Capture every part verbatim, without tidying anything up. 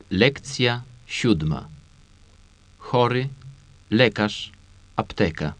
Lekcja siódma. Chory, lekarz, apteka.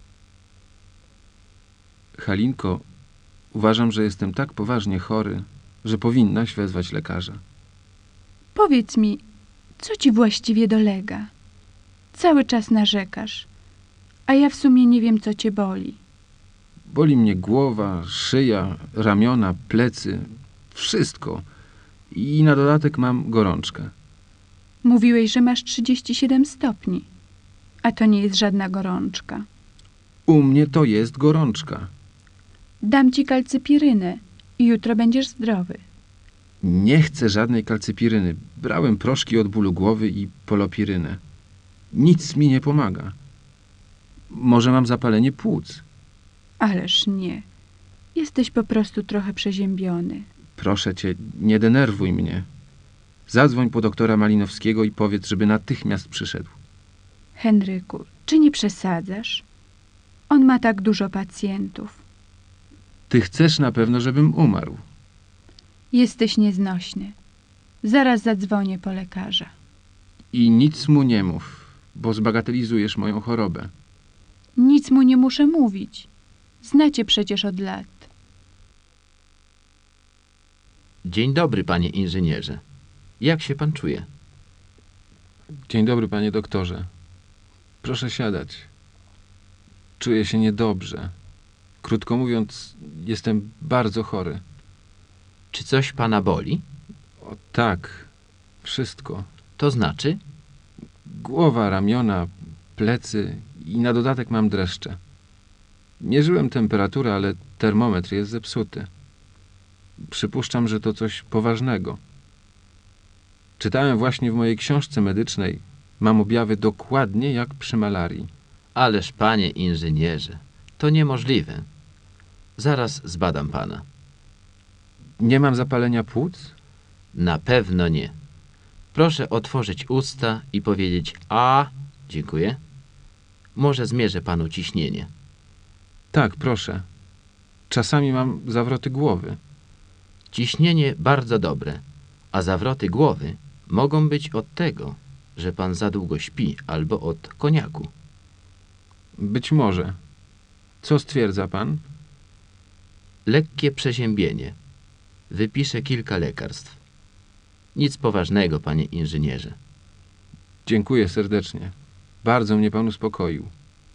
Halinko, uważam, że jestem tak poważnie chory, że powinnaś wezwać lekarza. Powiedz mi, co ci właściwie dolega? Cały czas narzekasz, a ja w sumie nie wiem, co cię boli. Boli mnie głowa, szyja, ramiona, plecy, wszystko. I na dodatek mam gorączkę. Mówiłeś, że masz trzydzieści siedem stopni, a to nie jest żadna gorączka. U mnie to jest gorączka. Dam ci kalcypirynę i jutro będziesz zdrowy. Nie chcę żadnej kalcypiryny. Brałem proszki od bólu głowy i polopirynę. Nic mi nie pomaga. Może mam zapalenie płuc. Ależ nie. Jesteś po prostu trochę przeziębiony. Proszę cię, nie denerwuj mnie. Zadzwoń po doktora Malinowskiego i powiedz, żeby natychmiast przyszedł. Henryku, czy nie przesadzasz? On ma tak dużo pacjentów. Ty chcesz na pewno, żebym umarł. Jesteś nieznośny. Zaraz zadzwonię po lekarza. I nic mu nie mów, bo zbagatelizujesz moją chorobę. Nic mu nie muszę mówić. Znacie przecież od lat. Dzień dobry, panie inżynierze. Jak się pan czuje? Dzień dobry, panie doktorze. Proszę siadać. Czuję się niedobrze. Krótko mówiąc, jestem bardzo chory. Czy coś pana boli? O tak, wszystko. To znaczy? Głowa, ramiona, plecy i na dodatek mam dreszcze. Mierzyłem temperaturę, ale termometr jest zepsuty. Przypuszczam, że to coś poważnego. Czytałem właśnie w mojej książce medycznej. Mam objawy dokładnie jak przy malarii. Ależ, panie inżynierze, to niemożliwe. Zaraz zbadam pana. Nie mam zapalenia płuc? Na pewno nie. Proszę otworzyć usta i powiedzieć a. Dziękuję. Może zmierzę panu ciśnienie. Tak, proszę. Czasami mam zawroty głowy. Ciśnienie bardzo dobre, a zawroty głowy mogą być od tego, że pan za długo śpi albo od koniaku. Być może. Co stwierdza pan? Lekkie przeziębienie. Wypiszę kilka lekarstw. Nic poważnego, panie inżynierze. Dziękuję serdecznie. Bardzo mnie pan uspokoił.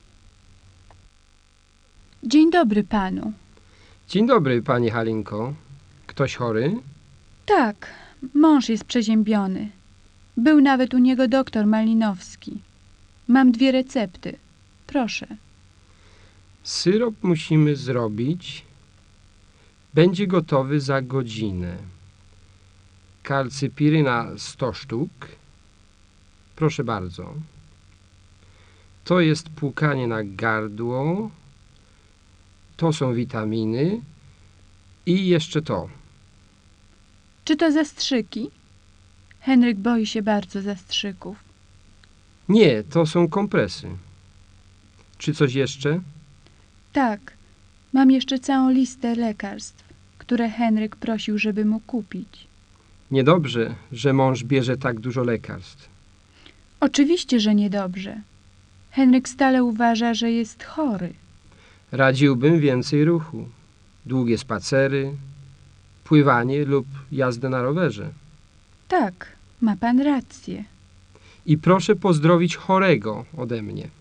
Dzień dobry panu. Dzień dobry, pani Halinko. Ktoś chory? Tak, mąż jest przeziębiony. Był nawet u niego doktor Malinowski. Mam dwie recepty. Proszę. Syrop musimy zrobić. Będzie gotowy za godzinę. Kalcypiryna sto sztuk. Proszę bardzo. To jest płukanie na gardło. To są witaminy. I jeszcze to. Czy to zastrzyki? Henryk boi się bardzo zastrzyków. Nie, to są kompresy. Czy coś jeszcze? Tak, mam jeszcze całą listę lekarstw, które Henryk prosił, żeby mu kupić. Niedobrze, że mąż bierze tak dużo lekarstw. Oczywiście, że niedobrze. Henryk stale uważa, że jest chory. Radziłbym więcej ruchu. Długie spacery, pływanie lub jazdę na rowerze. Tak, ma pan rację. I proszę pozdrowić chorego ode mnie.